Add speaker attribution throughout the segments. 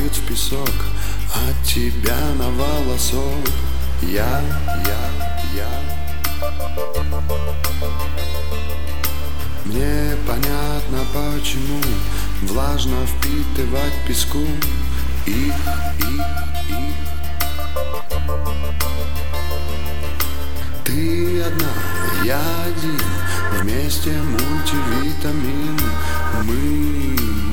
Speaker 1: капают в песок от тебя на волосок. Я Мне понятно, почему влажно впитывать песку их. Ты одна, я один, вместе мультивитамин мы.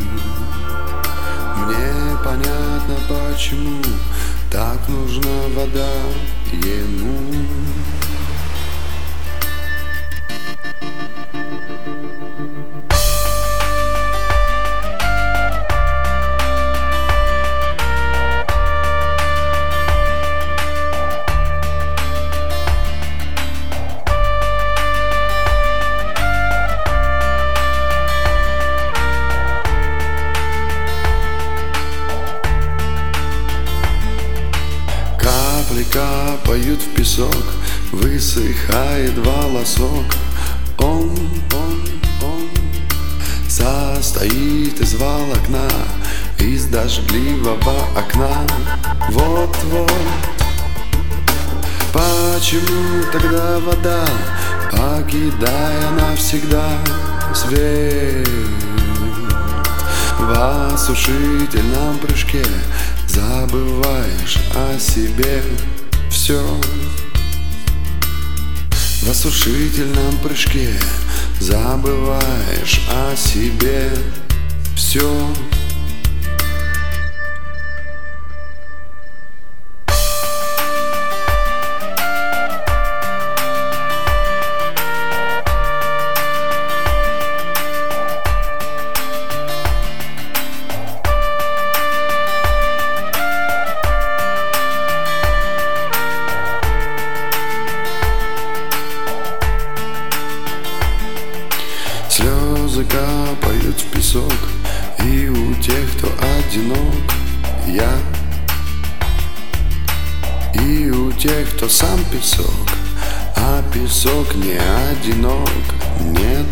Speaker 1: Мне понятно, почему так нужна вода ему. Капли капают в песок, высыхает волосок. Он состоит из волокна, из дождливого окна. Вот-вот. Почему тогда вода, покидая навсегда свет, в осушительном прыжке забываешь о себе все? В осушительном прыжке забываешь о себе все. Слезы капают в песок, и у тех, кто одинок, я. И у тех, кто сам песок, а песок не одинок, нет.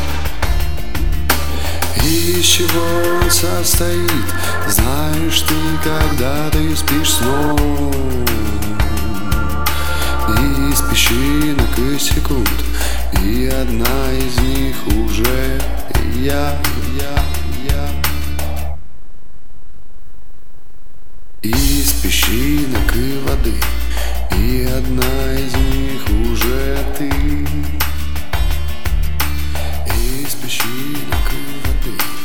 Speaker 1: Из чего он состоит, знаешь ты, когда ты спишь сном. Из песчинок и секунд, и одна из них уже я. Из песчинок и воды, и одна из них уже ты. Из песчинок и воды.